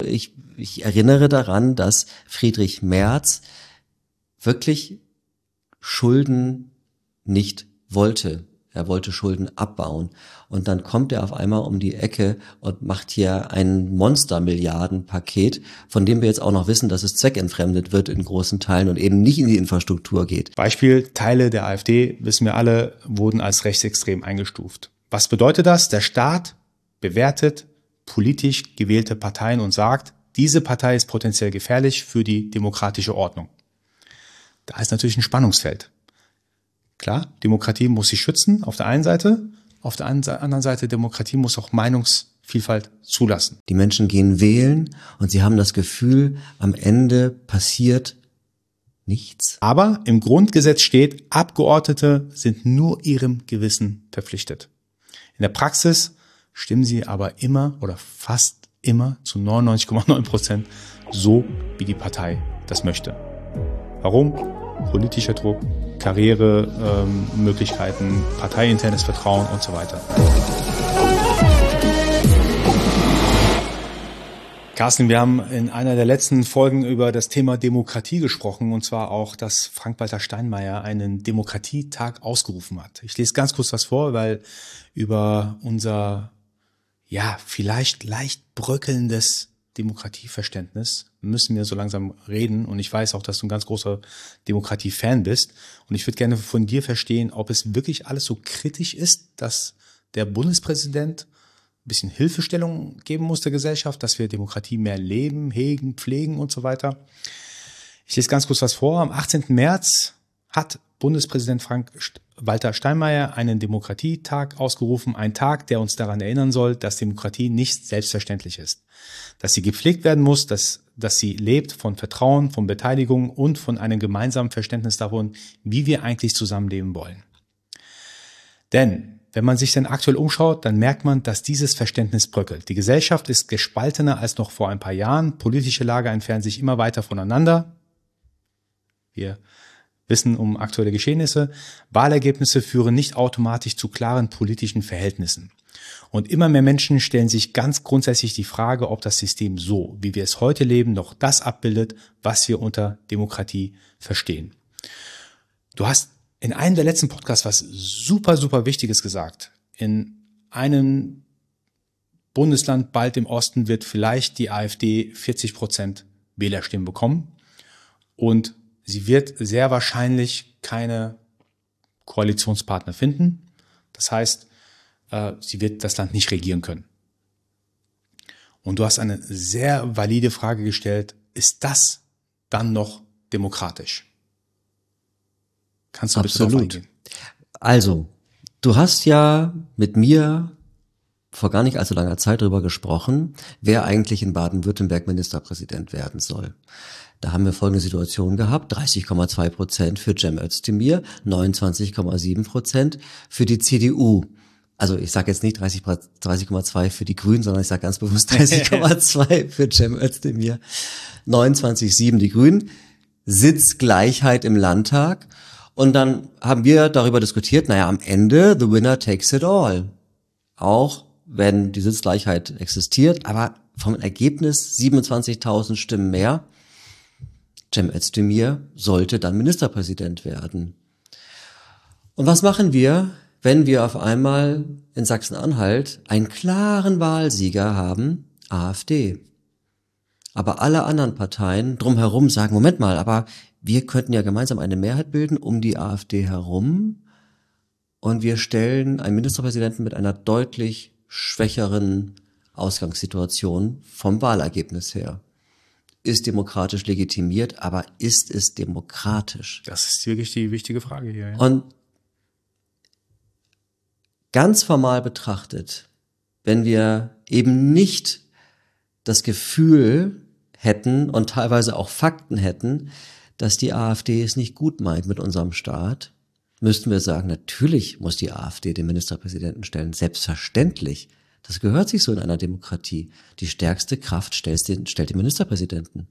ich erinnere daran, dass Friedrich Merz wirklich Schulden nicht wollte. Er wollte Schulden abbauen. Und dann kommt er auf einmal um die Ecke und macht hier ein Monster-Milliarden-Paket, von dem wir jetzt auch noch wissen, dass es zweckentfremdet wird in großen Teilen und eben nicht in die Infrastruktur geht. Beispiel, Teile der AfD, wissen wir alle, wurden als rechtsextrem eingestuft. Was bedeutet das? Der Staat bewertet politisch gewählte Parteien und sagt, diese Partei ist potenziell gefährlich für die demokratische Ordnung. Da ist natürlich ein Spannungsfeld. Klar, Demokratie muss sich schützen auf der einen Seite, auf der anderen Seite Demokratie muss auch Meinungsvielfalt zulassen. Die Menschen gehen wählen und sie haben das Gefühl, am Ende passiert nichts. Aber im Grundgesetz steht, Abgeordnete sind nur ihrem Gewissen verpflichtet. In der Praxis stimmen sie aber immer oder fast immer zu 99,9% so, wie die Partei das möchte. Warum? Politischer Druck, Karrieremöglichkeiten, parteiinternes Vertrauen und so weiter. Carsten, wir haben in einer der letzten Folgen über das Thema Demokratie gesprochen, und zwar auch, dass Frank-Walter Steinmeier einen Demokratietag ausgerufen hat. Ich lese ganz kurz was vor, weil über unser vielleicht leicht bröckelndes Demokratieverständnis müssen wir so langsam reden, und ich weiß auch, dass du ein ganz großer Demokratie-Fan bist, und ich würde gerne von dir verstehen, ob es wirklich alles so kritisch ist, dass der Bundespräsident ein bisschen Hilfestellung geben muss der Gesellschaft, dass wir Demokratie mehr leben, hegen, pflegen und so weiter. Ich lese ganz kurz was vor. Am 18. März hat Bundespräsident Frank-Walter Steinmeier einen Demokratietag ausgerufen, ein Tag, der uns daran erinnern soll, dass Demokratie nicht selbstverständlich ist, dass sie gepflegt werden muss, dass sie lebt von Vertrauen, von Beteiligung und von einem gemeinsamen Verständnis davon, wie wir eigentlich zusammenleben wollen. Denn wenn man sich denn aktuell umschaut, dann merkt man, dass dieses Verständnis bröckelt. Die Gesellschaft ist gespaltener als noch vor ein paar Jahren. Politische Lager entfernen sich immer weiter voneinander. Wir wissen um aktuelle Geschehnisse. Wahlergebnisse führen nicht automatisch zu klaren politischen Verhältnissen. Und immer mehr Menschen stellen sich ganz grundsätzlich die Frage, ob das System so, wie wir es heute leben, noch das abbildet, was wir unter Demokratie verstehen. Du hast in einem der letzten Podcasts was super, super Wichtiges gesagt. In einem Bundesland bald im Osten wird vielleicht die AfD 40% Wählerstimmen bekommen, und sie wird sehr wahrscheinlich keine Koalitionspartner finden. Das heißt, sie wird das Land nicht regieren können. Und du hast eine sehr valide Frage gestellt, ist das dann noch demokratisch? Kannst du bitte darauf eingehen? Also, du hast ja mit mir vor gar nicht allzu langer Zeit darüber gesprochen, wer eigentlich in Baden-Württemberg Ministerpräsident werden soll. Da haben wir folgende Situation gehabt: 30,2% für Cem Özdemir, 29,7% für die CDU. Also ich sage jetzt nicht 30,2 für die Grünen, sondern ich sage ganz bewusst 30,2 für Cem Özdemir, 29,7 die Grünen. Sitzgleichheit im Landtag. Und dann haben wir darüber diskutiert, am Ende, the winner takes it all. Auch wenn die Sitzgleichheit existiert, aber vom Ergebnis 27.000 Stimmen mehr. Cem Özdemir sollte dann Ministerpräsident werden. Und was machen wir, wenn wir auf einmal in Sachsen-Anhalt einen klaren Wahlsieger haben? AfD. Aber alle anderen Parteien drumherum sagen, Moment mal, aber wir könnten ja gemeinsam eine Mehrheit bilden um die AfD herum, und wir stellen einen Ministerpräsidenten mit einer deutlich schwächeren Ausgangssituation vom Wahlergebnis her. Ist demokratisch legitimiert, aber ist es demokratisch? Das ist wirklich die wichtige Frage hier. Ja. Und ganz formal betrachtet, wenn wir eben nicht das Gefühl hätten und teilweise auch Fakten hätten, dass die AfD es nicht gut meint mit unserem Staat, müssten wir sagen, natürlich muss die AfD den Ministerpräsidenten stellen. Selbstverständlich. Das gehört sich so in einer Demokratie. Die stärkste Kraft stellt den Ministerpräsidenten.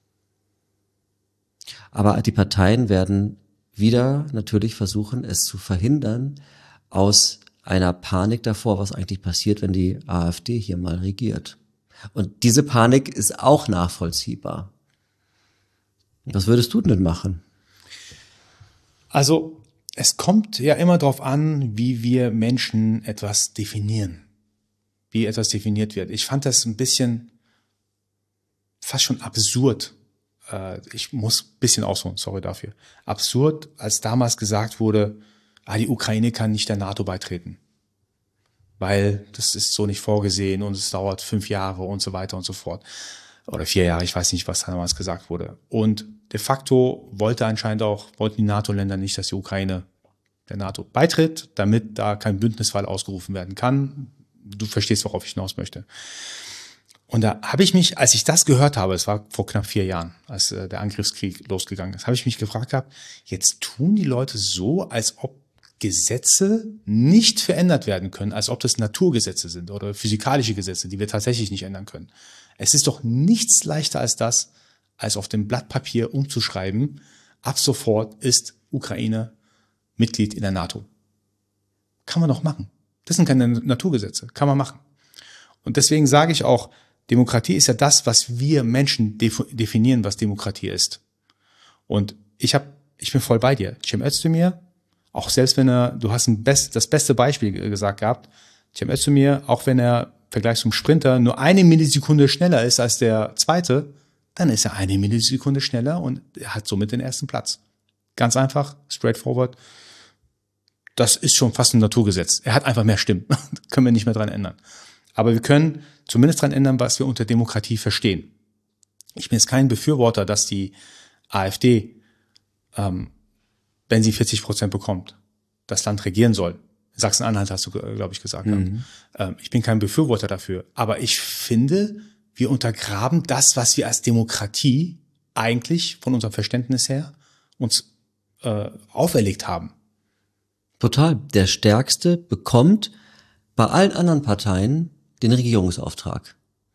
Aber die Parteien werden wieder natürlich versuchen, es zu verhindern, aus einer Panik davor, was eigentlich passiert, wenn die AfD hier mal regiert. Und diese Panik ist auch nachvollziehbar. Was würdest du denn machen? Also es kommt ja immer darauf an, wie wir Menschen etwas definieren, wie etwas definiert wird. Ich fand das ein bisschen fast schon absurd. Ich muss ein bisschen ausholen, sorry dafür. Absurd, als damals gesagt wurde, die Ukraine kann nicht der NATO beitreten, weil das ist so nicht vorgesehen und es dauert 5 Jahre und so weiter und so fort. Oder 4 Jahre, ich weiß nicht, was damals gesagt wurde. Und de facto wollten die NATO-Länder nicht, dass die Ukraine der NATO beitritt, damit da kein Bündnisfall ausgerufen werden kann. Du verstehst, worauf ich hinaus möchte. Und da habe ich mich, als ich das gehört habe, es war vor knapp 4 Jahren, als der Angriffskrieg losgegangen ist, habe ich mich gefragt gehabt, jetzt tun die Leute so, als ob Gesetze nicht verändert werden können, als ob das Naturgesetze sind oder physikalische Gesetze, die wir tatsächlich nicht ändern können. Es ist doch nichts leichter als das, als auf dem Blatt Papier umzuschreiben, ab sofort ist Ukraine Mitglied in der NATO. Kann man doch machen. Das sind keine Naturgesetze, kann man machen. Und deswegen sage ich auch, Demokratie ist ja das, was wir Menschen definieren, was Demokratie ist. Und ich bin voll bei dir. Cem Özdemir, auch selbst wenn du hast das beste Beispiel gesagt gehabt, Cem Özdemir, auch wenn er im Vergleich zum Sprinter nur 1 Millisekunde schneller ist als der Zweite, dann ist er 1 Millisekunde schneller und er hat somit den ersten Platz. Ganz einfach, straightforward. Das ist schon fast ein Naturgesetz. Er hat einfach mehr Stimmen. Können wir nicht mehr dran ändern. Aber wir können zumindest dran ändern, was wir unter Demokratie verstehen. Ich bin jetzt kein Befürworter, dass die AfD, wenn sie 40% bekommt, das Land regieren soll. Sachsen-Anhalt hast du, glaube ich, gesagt. Ich bin kein Befürworter dafür. Aber ich finde, wir untergraben das, was wir als Demokratie eigentlich von unserem Verständnis her uns auferlegt haben. Total. Der Stärkste bekommt bei allen anderen Parteien den Regierungsauftrag.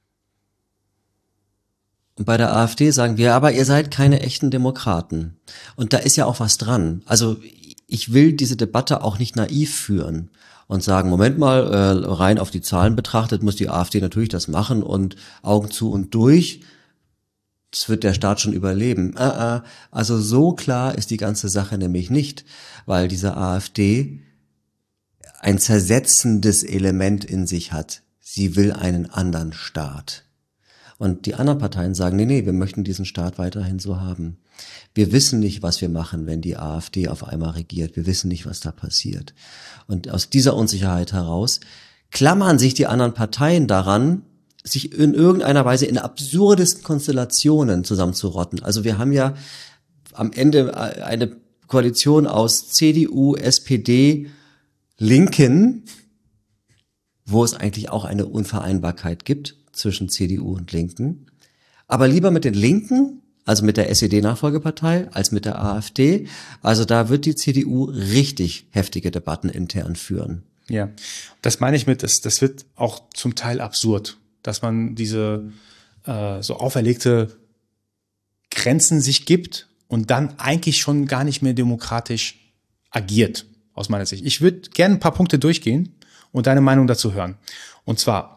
Und bei der AfD sagen wir, aber ihr seid keine echten Demokraten. Und da ist ja auch was dran. Also ich will diese Debatte auch nicht naiv führen und sagen, Moment mal, rein auf die Zahlen betrachtet, muss die AfD natürlich das machen und Augen zu und durch. Das wird der Staat schon überleben. Also so klar ist die ganze Sache nämlich nicht, weil diese AfD ein zersetzendes Element in sich hat. Sie will einen anderen Staat. Und die anderen Parteien sagen, nee, wir möchten diesen Staat weiterhin so haben. Wir wissen nicht, was wir machen, wenn die AfD auf einmal regiert. Wir wissen nicht, was da passiert. Und aus dieser Unsicherheit heraus klammern sich die anderen Parteien daran, sich in irgendeiner Weise in absurdesten Konstellationen zusammenzurotten. Also wir haben ja am Ende eine Koalition aus CDU, SPD, Linken, wo es eigentlich auch eine Unvereinbarkeit gibt zwischen CDU und Linken. Aber lieber mit den Linken, also mit der SED-Nachfolgepartei, als mit der AfD. Also da wird die CDU richtig heftige Debatten intern führen. Ja, das meine ich mit, das wird auch zum Teil absurd, dass man diese so auferlegte Grenzen sich gibt und dann eigentlich schon gar nicht mehr demokratisch agiert, aus meiner Sicht. Ich würde gerne ein paar Punkte durchgehen und deine Meinung dazu hören. Und zwar,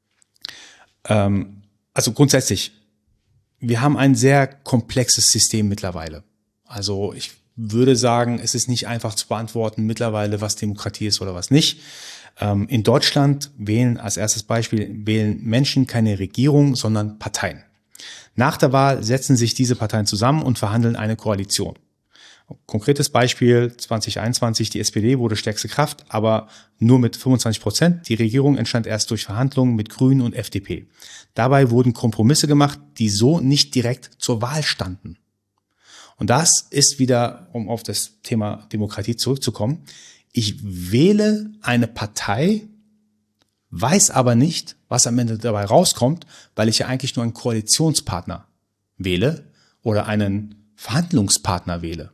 also grundsätzlich, wir haben ein sehr komplexes System mittlerweile. Also ich würde sagen, es ist nicht einfach zu beantworten mittlerweile, was Demokratie ist oder was nicht. In Deutschland als erstes Beispiel, wählen Menschen keine Regierung, sondern Parteien. Nach der Wahl setzen sich diese Parteien zusammen und verhandeln eine Koalition. Konkretes Beispiel 2021, die SPD wurde stärkste Kraft, aber nur mit 25%. Die Regierung entstand erst durch Verhandlungen mit Grünen und FDP. Dabei wurden Kompromisse gemacht, die so nicht direkt zur Wahl standen. Und das ist wieder, um auf das Thema Demokratie zurückzukommen, ich wähle eine Partei, weiß aber nicht, was am Ende dabei rauskommt, weil ich ja eigentlich nur einen Koalitionspartner wähle oder einen Verhandlungspartner wähle.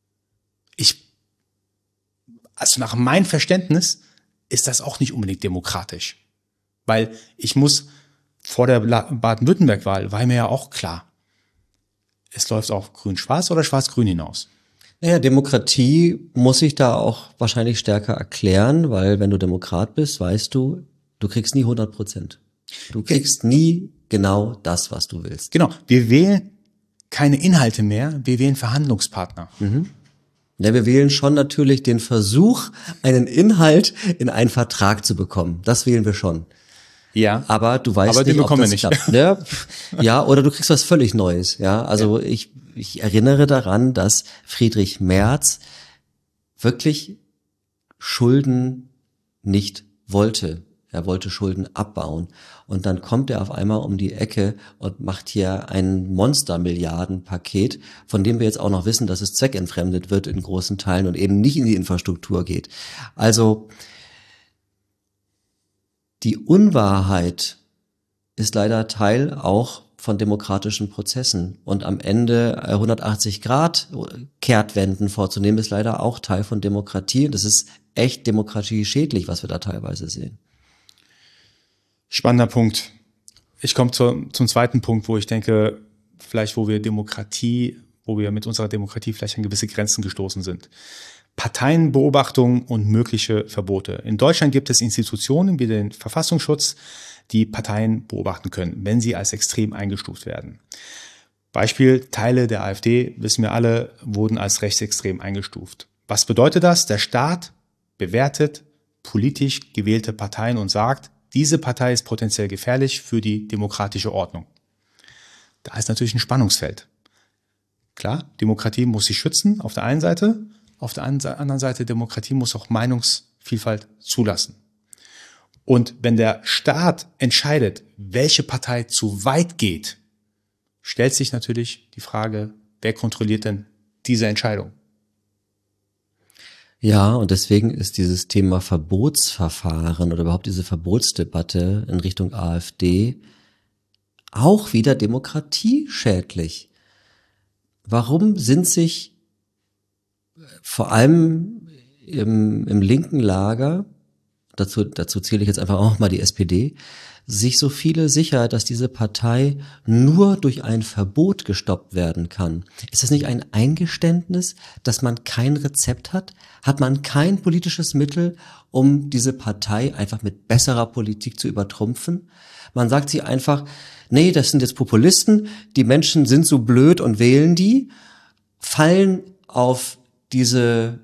Also nach meinem Verständnis ist das auch nicht unbedingt demokratisch. Weil ich muss vor der Baden-Württemberg-Wahl, war mir ja auch klar, es läuft auf Grün-Schwarz oder Schwarz-Grün hinaus. Naja, Demokratie muss sich da auch wahrscheinlich stärker erklären, weil wenn du Demokrat bist, weißt du, du kriegst nie 100%. Du kriegst nie genau das, was du willst. Genau, wir wählen keine Inhalte mehr, wir wählen Verhandlungspartner. Ja, wir wählen schon natürlich den Versuch, einen Inhalt in einen Vertrag zu bekommen. Das wählen wir schon. Ja. Aber du weißt Aber den nicht, ob bekommen das wir nicht. klappt. Ja, oder du kriegst was völlig Neues. Ja, also ich erinnere daran, dass Friedrich Merz wirklich Schulden nicht wollte. Er wollte Schulden abbauen. Und dann kommt er auf einmal um die Ecke und macht hier ein Monster-Milliarden-Paket, von dem wir jetzt auch noch wissen, dass es zweckentfremdet wird in großen Teilen und eben nicht in die Infrastruktur geht. Also die Unwahrheit ist leider Teil auch von demokratischen Prozessen. Und am Ende 180 Grad Kehrtwenden vorzunehmen, ist leider auch Teil von Demokratie. Und das ist echt demokratieschädlich, was wir da teilweise sehen. Spannender Punkt. Ich komme zum zweiten Punkt, wo ich denke, vielleicht wo wir mit unserer Demokratie vielleicht an gewisse Grenzen gestoßen sind. Parteienbeobachtung und mögliche Verbote. In Deutschland gibt es Institutionen wie den Verfassungsschutz, die Parteien beobachten können, wenn sie als extrem eingestuft werden. Beispiel, Teile der AfD, wissen wir alle, wurden als rechtsextrem eingestuft. Was bedeutet das? Der Staat bewertet politisch gewählte Parteien und sagt, diese Partei ist potenziell gefährlich für die demokratische Ordnung. Da ist natürlich ein Spannungsfeld. Klar, Demokratie muss sich schützen auf der einen Seite, auf der anderen Seite Demokratie muss auch Meinungsvielfalt zulassen. Und wenn der Staat entscheidet, welche Partei zu weit geht, stellt sich natürlich die Frage, wer kontrolliert denn diese Entscheidung? Ja, und deswegen ist dieses Thema Verbotsverfahren oder überhaupt diese Verbotsdebatte in Richtung AfD auch wieder demokratieschädlich. Warum sind sich vor allem im linken Lager, dazu zähle ich jetzt einfach auch mal die SPD, sich so viele sicher, dass diese Partei nur durch ein Verbot gestoppt werden kann? Ist das nicht ein Eingeständnis, dass man kein Rezept hat? Hat man kein politisches Mittel, um diese Partei einfach mit besserer Politik zu übertrumpfen? Man sagt sie einfach, nee, das sind jetzt Populisten, die Menschen sind so blöd und wählen die, fallen auf diese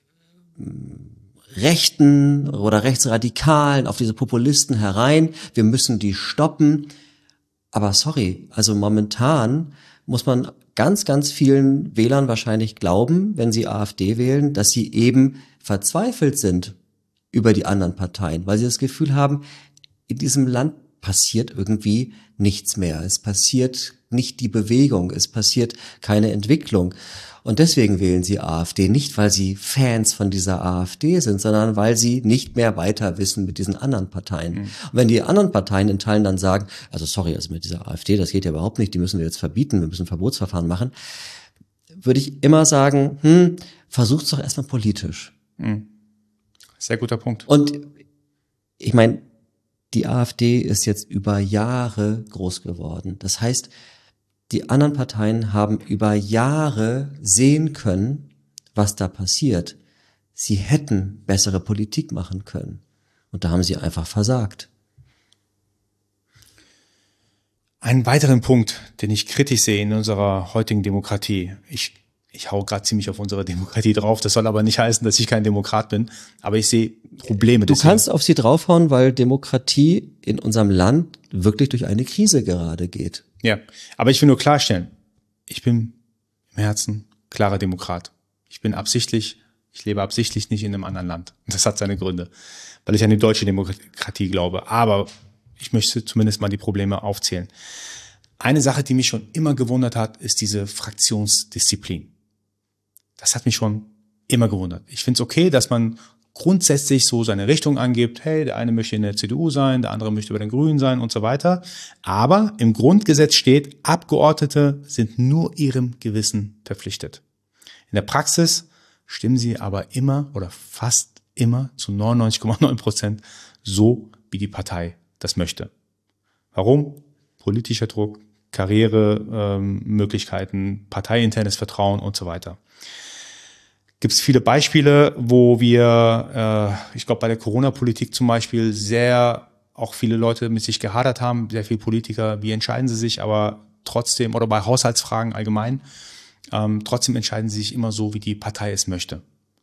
Rechten oder Rechtsradikalen, auf diese Populisten herein. Wir müssen die stoppen. Aber sorry, also momentan muss man ganz, ganz vielen Wählern wahrscheinlich glauben, wenn sie AfD wählen, dass sie eben verzweifelt sind über die anderen Parteien, weil sie das Gefühl haben, in diesem Land passiert irgendwie nichts mehr. Es passiert nicht die Bewegung, es passiert keine Entwicklung. Und deswegen wählen sie AfD, nicht weil sie Fans von dieser AfD sind, sondern weil sie nicht mehr weiter wissen mit diesen anderen Parteien. Und wenn die anderen Parteien in Teilen dann sagen, also sorry, also mit dieser AfD, das geht ja überhaupt nicht, die müssen wir jetzt verbieten, wir müssen Verbotsverfahren machen, würde ich immer sagen, versucht's doch erstmal politisch. Sehr guter Punkt. Und ich meine, die AfD ist jetzt über Jahre groß geworden. Das heißt, die anderen Parteien haben über Jahre sehen können, was da passiert. Sie hätten bessere Politik machen können. Und da haben sie einfach versagt. Einen weiteren Punkt, den ich kritisch sehe in unserer heutigen Demokratie. Ich hau gerade ziemlich auf unsere Demokratie drauf. Das soll aber nicht heißen, dass ich kein Demokrat bin. Aber ich sehe Probleme. Du kannst auf sie draufhauen, weil Demokratie in unserem Land wirklich durch eine Krise gerade geht. Ja, aber ich will nur klarstellen, ich bin im Herzen klarer Demokrat. Ich lebe absichtlich nicht in einem anderen Land. Das hat seine Gründe, weil ich an die deutsche Demokratie glaube. Aber ich möchte zumindest mal die Probleme aufzählen. Eine Sache, die mich schon immer gewundert hat, ist diese Fraktionsdisziplin. Das hat mich schon immer gewundert. Ich finde es okay, dass man grundsätzlich so seine Richtung angibt, hey, der eine möchte in der CDU sein, der andere möchte bei den Grünen sein und so weiter. Aber im Grundgesetz steht, Abgeordnete sind nur ihrem Gewissen verpflichtet. In der Praxis stimmen sie aber immer oder fast immer zu 99,9% so, wie die Partei das möchte. Warum? Politischer Druck, Karrieremöglichkeiten, parteiinternes Vertrauen und so weiter. Gibt es viele Beispiele, wo wir, ich glaube bei der Corona-Politik zum Beispiel, sehr auch viele Leute mit sich gehadert haben, sehr viele Politiker, wie entscheiden sie sich, aber trotzdem, oder bei Haushaltsfragen allgemein, trotzdem entscheiden sie sich immer so, wie die Partei es möchte.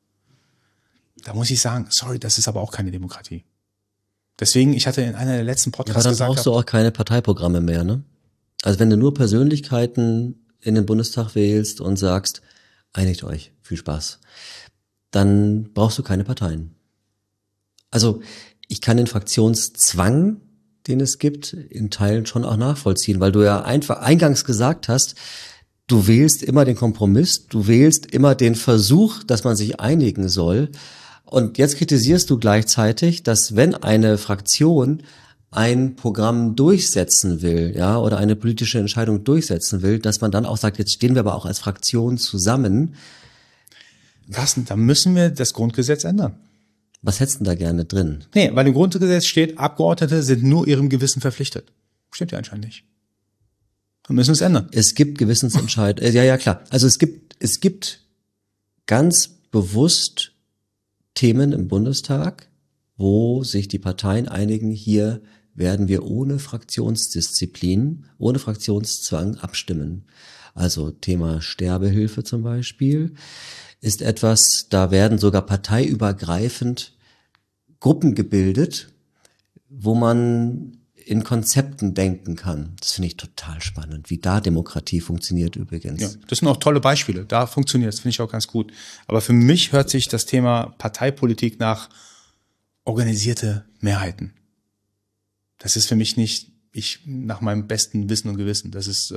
Da muss ich sagen, sorry, das ist aber auch keine Demokratie. Deswegen, ich hatte in einer der letzten Podcasts gesagt, aber dann brauchst du auch keine Parteiprogramme mehr, ne? Also wenn du nur Persönlichkeiten in den Bundestag wählst und sagst, einigt euch, viel Spaß, dann brauchst du keine Parteien. Also ich kann den Fraktionszwang, den es gibt, in Teilen schon auch nachvollziehen, weil du ja einfach eingangs gesagt hast, du wählst immer den Kompromiss, du wählst immer den Versuch, dass man sich einigen soll. Und jetzt kritisierst du gleichzeitig, dass wenn eine Fraktion ein Programm durchsetzen will, ja, oder eine politische Entscheidung durchsetzen will, dass man dann auch sagt, jetzt stehen wir aber auch als Fraktion zusammen. Carsten, da müssen wir das Grundgesetz ändern. Was hättest du da gerne drin? Nee, weil im Grundgesetz steht, Abgeordnete sind nur ihrem Gewissen verpflichtet. Stimmt ja anscheinend nicht. Wir müssen es ändern. Es gibt Gewissensentscheidungen, ja, klar. Also es gibt ganz bewusst Themen im Bundestag, wo sich die Parteien einigen, hier werden wir ohne Fraktionsdisziplin, ohne Fraktionszwang abstimmen. Also Thema Sterbehilfe zum Beispiel ist etwas, da werden sogar parteiübergreifend Gruppen gebildet, wo man in Konzepten denken kann. Das finde ich total spannend, wie da Demokratie funktioniert übrigens. Ja, das sind auch tolle Beispiele. Da funktioniert es, finde ich auch ganz gut. Aber für mich hört sich das Thema Parteipolitik nach organisierte Mehrheiten. Das ist für mich nicht nach meinem besten Wissen und Gewissen. Das ist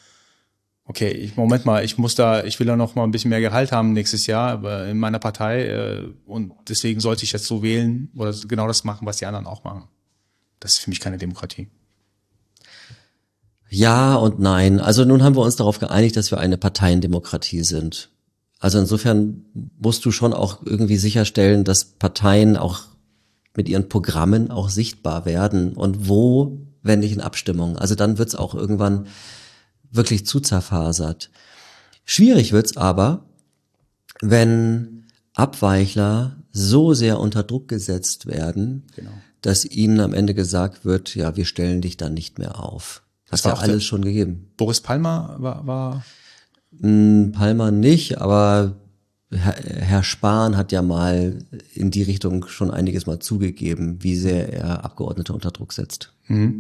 okay, Moment mal, ich will da noch mal ein bisschen mehr Gehalt haben nächstes Jahr in meiner Partei und deswegen sollte ich jetzt so wählen oder genau das machen, was die anderen auch machen. Das ist für mich keine Demokratie. Ja und nein. Also nun haben wir uns darauf geeinigt, dass wir eine Parteiendemokratie sind. Also insofern musst du schon auch irgendwie sicherstellen, dass Parteien auch mit ihren Programmen auch sichtbar werden. Und wo, wenn nicht in Abstimmung? Also dann wird's auch irgendwann wirklich zu zerfasert. Schwierig wird's aber, wenn Abweichler so sehr unter Druck gesetzt werden, Genau. dass ihnen am Ende gesagt wird, ja, wir stellen dich dann nicht mehr auf. Das hat ja alles schon gegeben. Boris Palmer war Palmer nicht, aber Herr Spahn hat ja mal in die Richtung schon einiges mal zugegeben, wie sehr er Abgeordnete unter Druck setzt.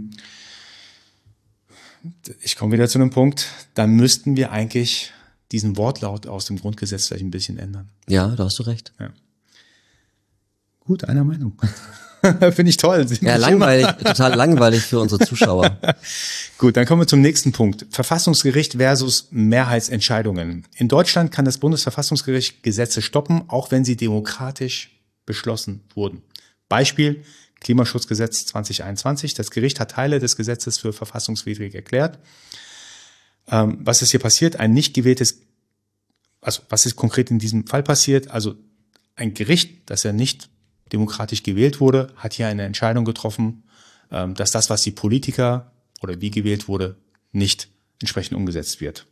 Ich komme wieder zu einem Punkt, dann müssten wir eigentlich diesen Wortlaut aus dem Grundgesetz vielleicht ein bisschen ändern. Ja, da hast du recht. Ja. Gut, einer Meinung. Finde ich toll. Ja, langweilig, total langweilig für unsere Zuschauer. Gut, dann kommen wir zum nächsten Punkt. Verfassungsgericht versus Mehrheitsentscheidungen. In Deutschland kann das Bundesverfassungsgericht Gesetze stoppen, auch wenn sie demokratisch beschlossen wurden. Beispiel Klimaschutzgesetz 2021. Das Gericht hat Teile des Gesetzes für verfassungswidrig erklärt. Was ist hier passiert? Ein nicht gewähltes, also was ist konkret in diesem Fall passiert? Also ein Gericht, das ja nicht demokratisch gewählt wurde, hat hier eine Entscheidung getroffen, dass das, was die Politiker oder wie gewählt wurde, nicht entsprechend umgesetzt wird.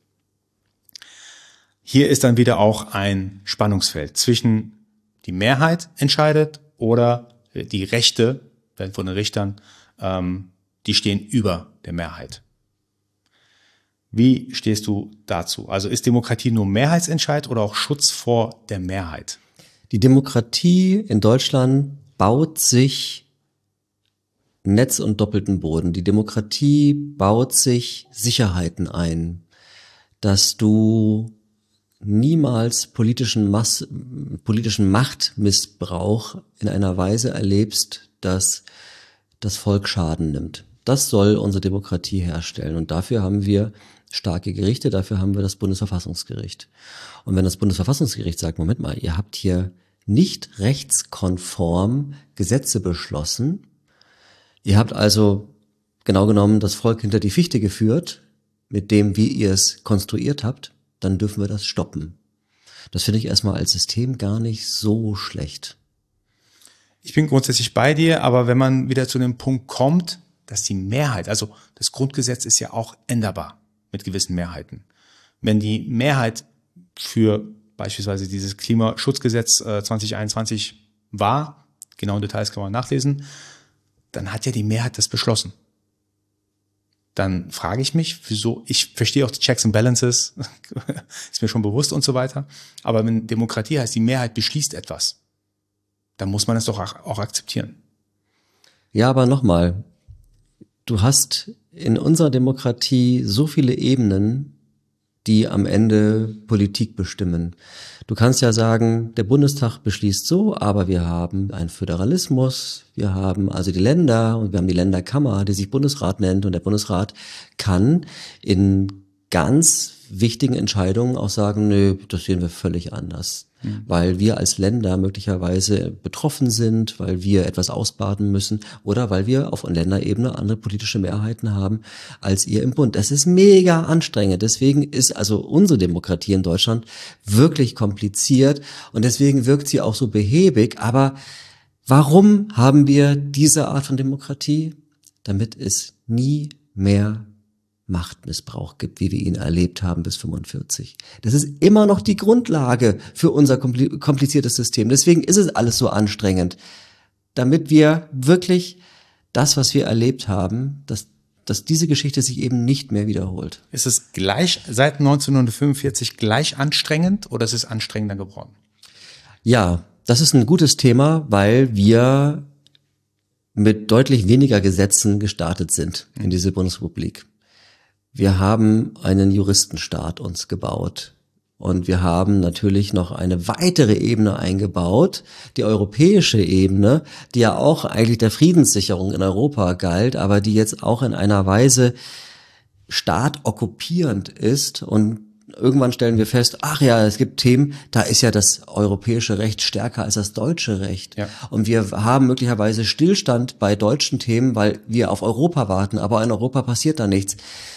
Hier ist dann wieder auch ein Spannungsfeld zwischen die Mehrheit entscheidet oder die Rechte von den Richtern, die stehen über der Mehrheit. Wie stehst du dazu? Also ist Demokratie nur Mehrheitsentscheid oder auch Schutz vor der Mehrheit? Die Demokratie in Deutschland baut sich Netz und doppelten Boden. Die Demokratie baut sich Sicherheiten ein, dass du niemals politischen Machtmissbrauch in einer Weise erlebst, dass das Volk Schaden nimmt. Das soll unsere Demokratie herstellen. Und dafür haben wir starke Gerichte, dafür haben wir das Bundesverfassungsgericht. Und wenn das Bundesverfassungsgericht sagt, Moment mal, ihr habt hier nicht rechtskonform Gesetze beschlossen, ihr habt also genau genommen das Volk hinter die Fichte geführt, mit dem, wie ihr es konstruiert habt, dann dürfen wir das stoppen. Das finde ich erstmal als System gar nicht so schlecht. Ich bin grundsätzlich bei dir, aber wenn man wieder zu dem Punkt kommt, dass die Mehrheit, also das Grundgesetz ist ja auch änderbar mit gewissen Mehrheiten. Wenn die Mehrheit für beispielsweise dieses Klimaschutzgesetz 2021 war, genaue Details kann man nachlesen, dann hat ja die Mehrheit das beschlossen. Dann frage ich mich, wieso, ich verstehe auch die Checks and Balances, ist mir schon bewusst und so weiter, aber wenn Demokratie heißt, die Mehrheit beschließt etwas, dann muss man es doch auch akzeptieren. Ja, aber nochmal, du hast in unserer Demokratie so viele Ebenen, die am Ende Politik bestimmen. Du kannst ja sagen, der Bundestag beschließt so, aber wir haben einen Föderalismus, wir haben also die Länder und wir haben die Länderkammer, die sich Bundesrat nennt, und der Bundesrat kann in ganz wichtigen Entscheidungen auch sagen, nö, das sehen wir völlig anders. Weil wir als Länder möglicherweise betroffen sind, weil wir etwas ausbaden müssen oder weil wir auf Länderebene andere politische Mehrheiten haben als ihr im Bund. Das ist mega anstrengend. Deswegen ist also unsere Demokratie in Deutschland wirklich kompliziert und deswegen wirkt sie auch so behäbig. Aber warum haben wir diese Art von Demokratie? Damit es nie mehr Machtmissbrauch gibt, wie wir ihn erlebt haben bis 45. Das ist immer noch die Grundlage für unser kompliziertes System. Deswegen ist es alles so anstrengend, damit wir wirklich das, was wir erlebt haben, dass diese Geschichte sich eben nicht mehr wiederholt. Ist es gleich seit 1945 gleich anstrengend oder ist es anstrengender geworden? Ja, das ist ein gutes Thema, weil wir mit deutlich weniger Gesetzen gestartet sind in diese Bundesrepublik. Wir haben einen Juristenstaat uns gebaut und wir haben natürlich noch eine weitere Ebene eingebaut, die europäische Ebene, die ja auch eigentlich der Friedenssicherung in Europa galt, aber die jetzt auch in einer Weise staatokkupierend ist. Und irgendwann stellen wir fest, ach ja, es gibt Themen, da ist ja das europäische Recht stärker als das deutsche Recht. Ja. Und wir haben möglicherweise Stillstand bei deutschen Themen, weil wir auf Europa warten, aber in Europa passiert da nichts.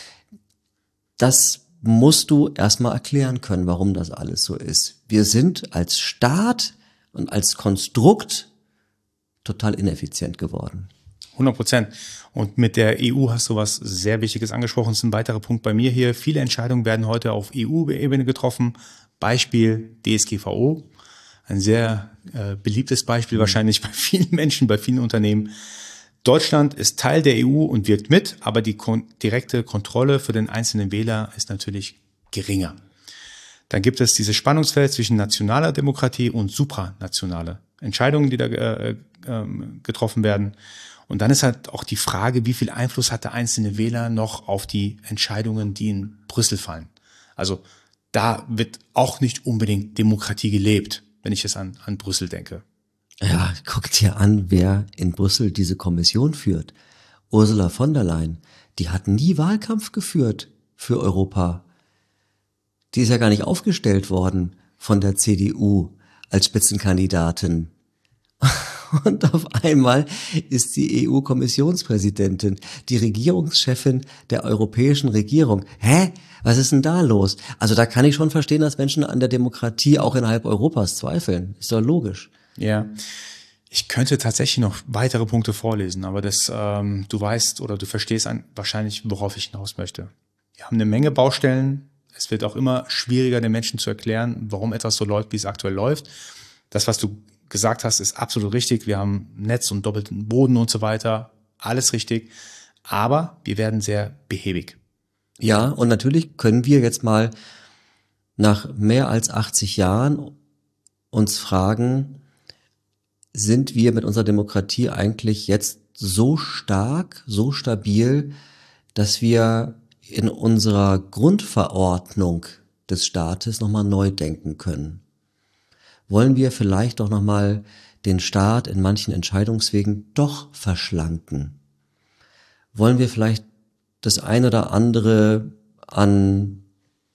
Das musst du erstmal erklären können, warum das alles so ist. Wir sind als Staat und als Konstrukt total ineffizient geworden. 100%. Und mit der EU hast du was sehr Wichtiges angesprochen. Das ist ein weiterer Punkt bei mir hier. Viele Entscheidungen werden heute auf EU-Ebene getroffen. Beispiel DSGVO. Ein sehr beliebtes Beispiel wahrscheinlich bei vielen Menschen, bei vielen Unternehmen. Deutschland ist Teil der EU und wirkt mit, aber die direkte Kontrolle für den einzelnen Wähler ist natürlich geringer. Dann gibt es dieses Spannungsfeld zwischen nationaler Demokratie und supranationale Entscheidungen, die da getroffen werden. Und dann ist halt auch die Frage, wie viel Einfluss hat der einzelne Wähler noch auf die Entscheidungen, die in Brüssel fallen. Also da wird auch nicht unbedingt Demokratie gelebt, wenn ich jetzt an Brüssel denke. Ja, guck dir an, wer in Brüssel diese Kommission führt. Ursula von der Leyen, die hat nie Wahlkampf geführt für Europa. Die ist ja gar nicht aufgestellt worden von der CDU als Spitzenkandidatin. Und auf einmal ist die EU-Kommissionspräsidentin, die Regierungschefin der europäischen Regierung. Hä? Was ist denn da los? Also da kann ich schon verstehen, dass Menschen an der Demokratie auch innerhalb Europas zweifeln. Ist doch logisch. Ja, ich könnte tatsächlich noch weitere Punkte vorlesen, aber das, du weißt oder du verstehst wahrscheinlich, worauf ich hinaus möchte. Wir haben eine Menge Baustellen. Es wird auch immer schwieriger, den Menschen zu erklären, warum etwas so läuft, wie es aktuell läuft. Das, was du gesagt hast, ist absolut richtig. Wir haben Netz und doppelten Boden und so weiter. Alles richtig. Aber wir werden sehr behäbig. Ja, und natürlich können wir jetzt mal nach mehr als 80 Jahren uns fragen, sind wir mit unserer Demokratie eigentlich jetzt so stark, so stabil, dass wir in unserer Grundverordnung des Staates nochmal neu denken können? Wollen wir vielleicht doch nochmal den Staat in manchen Entscheidungswegen doch verschlanken? Wollen wir vielleicht das eine oder andere an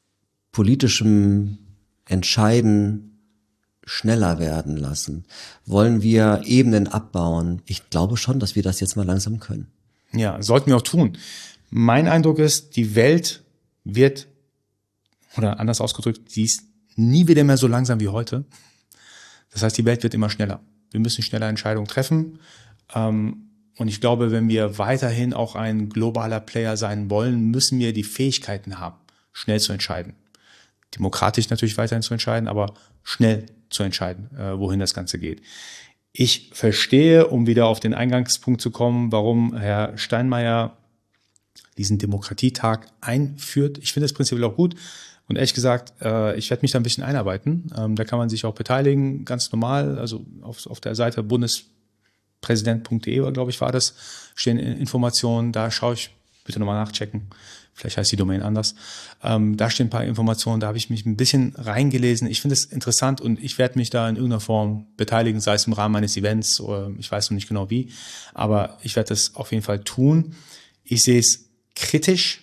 politischem Entscheiden schneller werden lassen? Wollen wir Ebenen abbauen? Ich glaube schon, dass wir das jetzt mal langsam können. Ja, sollten wir auch tun. Mein Eindruck ist, die Welt wird, oder anders ausgedrückt, sie ist nie wieder mehr so langsam wie heute. Das heißt, die Welt wird immer schneller. Wir müssen schneller Entscheidungen treffen. Und ich glaube, wenn wir weiterhin auch ein globaler Player sein wollen, müssen wir die Fähigkeiten haben, schnell zu entscheiden. Demokratisch natürlich weiterhin zu entscheiden, aber schnell zu entscheiden, wohin das Ganze geht. Ich verstehe, um wieder auf den Eingangspunkt zu kommen, warum Herr Steinmeier diesen Demokratietag einführt. Ich finde das prinzipiell auch gut. Und ehrlich gesagt, ich werde mich da ein bisschen einarbeiten. Da kann man sich auch beteiligen, ganz normal. Also auf der Seite bundespräsident.de, glaube ich, war das, stehen Informationen. Da schaue ich, bitte nochmal nachchecken. Vielleicht heißt die Domain anders. Da stehen ein paar Informationen, da habe ich mich ein bisschen reingelesen. Ich finde es interessant und ich werde mich da in irgendeiner Form beteiligen, sei es im Rahmen eines Events oder ich weiß noch nicht genau wie. Aber ich werde das auf jeden Fall tun. Ich sehe es kritisch,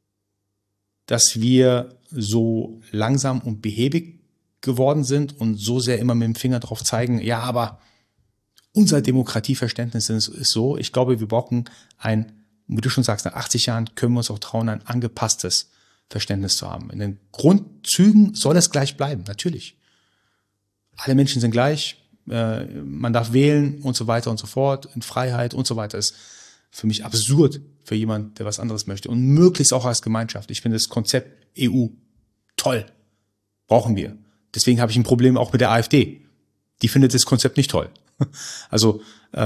dass wir so langsam und behäbig geworden sind und so sehr immer mit dem Finger drauf zeigen, ja, aber unser Demokratieverständnis ist so. Ich glaube, wir brauchen wie du schon sagst, nach 80 Jahren können wir uns auch trauen, ein angepasstes Verständnis zu haben. In den Grundzügen soll es gleich bleiben, natürlich. Alle Menschen sind gleich, man darf wählen und so weiter und so fort, in Freiheit und so weiter. Ist für mich absurd für jemanden, der was anderes möchte. Und möglichst auch als Gemeinschaft. Ich finde das Konzept EU toll. Brauchen wir. Deswegen habe ich ein Problem auch mit der AfD. Die findet das Konzept nicht toll. Also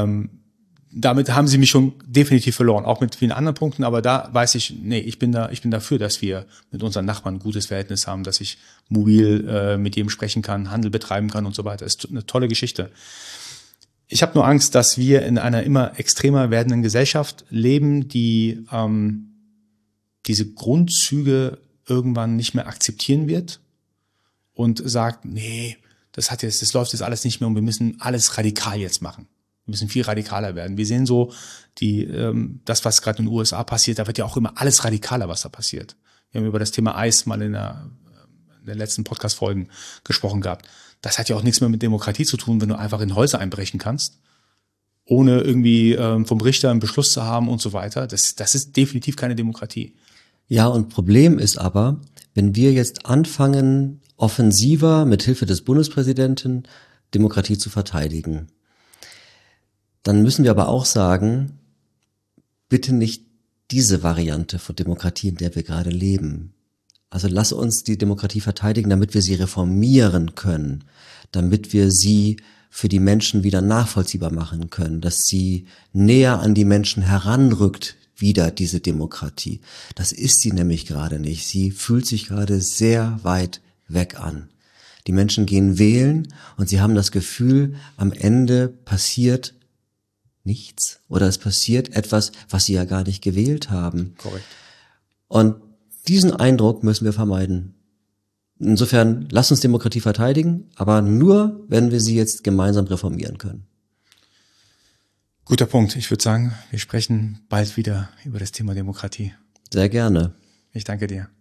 damit haben sie mich schon definitiv verloren, auch mit vielen anderen Punkten, aber da weiß ich, nee, ich bin dafür, dass wir mit unseren Nachbarn ein gutes Verhältnis haben, dass ich mobil mit jedem sprechen kann, Handel betreiben kann und so weiter. Das ist eine tolle Geschichte. Ich habe nur Angst, dass wir in einer immer extremer werdenden Gesellschaft leben, die diese Grundzüge irgendwann nicht mehr akzeptieren wird und sagt, nee, das läuft jetzt alles nicht mehr und wir müssen alles radikal jetzt machen. Wir müssen viel radikaler werden. Wir sehen so das, was gerade in den USA passiert, da wird ja auch immer alles radikaler, was da passiert. Wir haben über das Thema Eis mal in den letzten Podcast-Folgen gesprochen gehabt. Das hat ja auch nichts mehr mit Demokratie zu tun, wenn du einfach in Häuser einbrechen kannst, ohne irgendwie vom Richter einen Beschluss zu haben und so weiter. Das ist definitiv keine Demokratie. Ja, und Problem ist aber, wenn wir jetzt anfangen, offensiver mit Hilfe des Bundespräsidenten Demokratie zu verteidigen, dann müssen wir aber auch sagen, bitte nicht diese Variante von Demokratie, in der wir gerade leben. Also lass uns die Demokratie verteidigen, damit wir sie reformieren können, damit wir sie für die Menschen wieder nachvollziehbar machen können, dass sie näher an die Menschen heranrückt, wieder diese Demokratie. Das ist sie nämlich gerade nicht. Sie fühlt sich gerade sehr weit weg an. Die Menschen gehen wählen und sie haben das Gefühl, am Ende passiert nichts oder es passiert etwas, was sie ja gar nicht gewählt haben. Korrekt. Und diesen Eindruck müssen wir vermeiden. Insofern, lasst uns Demokratie verteidigen, aber nur, wenn wir sie jetzt gemeinsam reformieren können. Guter Punkt. Ich würde sagen, wir sprechen bald wieder über das Thema Demokratie. Sehr gerne. Ich danke dir.